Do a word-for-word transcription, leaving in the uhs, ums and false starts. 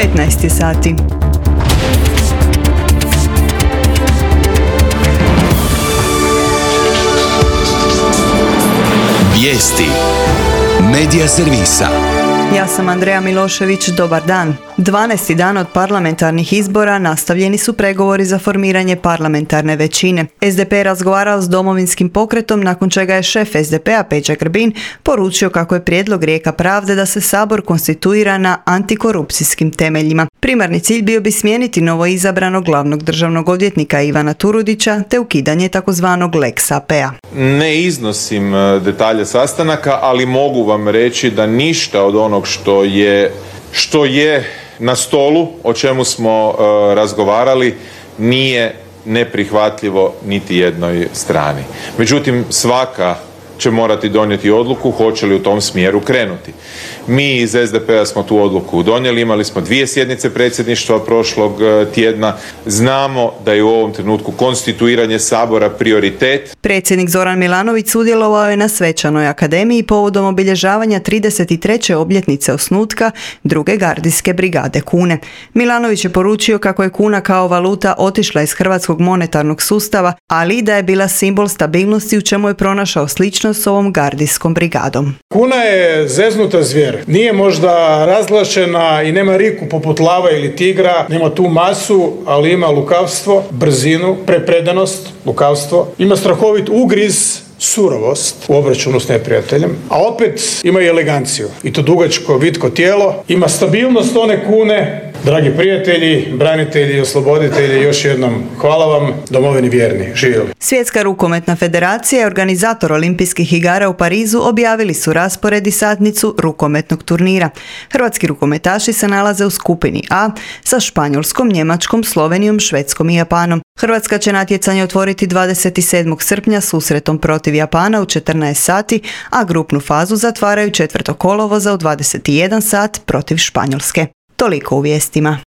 petnaest sati. Vijesti Medija servisa. Ja sam Andreja Milošević, dobar dan. dvanaesti dan od parlamentarnih izbora nastavljeni su pregovori za formiranje parlamentarne većine. es de pe je razgovarao s Domovinskim pokretom, nakon čega je šef es de pea Peđa Grbin poručio kako je prijedlog Rijeka pravde da se Sabor konstituira na antikorupcijskim temeljima. Primarni cilj bio bi smijeniti novoizabranog glavnog državnog odvjetnika Ivana Turudića te ukidanje takozvanog lex a pe a. Ne iznosim detalje sastanaka, ali mogu vam reći da ništa od onog što je, što je na stolu, o čemu smo uh, razgovarali, nije neprihvatljivo niti jednoj strani. Međutim, svaka će morati donijeti odluku hoće li u tom smjeru krenuti. Mi iz es de pea smo tu odluku donijeli, imali smo dvije sjednice predsjedništva prošlog tjedna. Znamo da je u ovom trenutku konstituiranje Sabora prioritet. Predsjednik Zoran Milanović sudjelovao je na svečanoj akademiji povodom obilježavanja trideset treće obljetnice osnutka druge gardijske brigade Kune. Milanović je poručio kako je kuna kao valuta otišla iz hrvatskog monetarnog sustava, ali i da je bila simbol stabilnosti u čemu je pronašao sličnost s ovom gardijskom brigadom. Kuna je zeznuta zvijer. Nije možda razglašena i nema riku poput lava ili tigra, nema tu masu, ali ima lukavstvo, brzinu, prepredanost, lukavstvo, ima strahovit ugriz, surovost u obračunu s neprijateljem, a opet ima i eleganciju. I to dugačko, vitko tijelo, ima stabilnost one kune. Dragi prijatelji, branitelji i osloboditelji, još jednom hvala vam, domovini vjerni, živjeli. Svjetska rukometna federacija i organizator olimpijskih igara u Parizu objavili su raspored i satnicu rukometnog turnira. Hrvatski rukometaši se nalaze u skupini A sa Španjolskom, Njemačkom, Slovenijom, Švedskom i Japanom. Hrvatska će natjecanje otvoriti dvadeset sedmog srpnja susretom protiv Japana u četrnaest sati, a grupnu fazu zatvaraju četvrtog kolovoza u dvadeset jedan sat protiv Španjolske. Toliko u vijestima.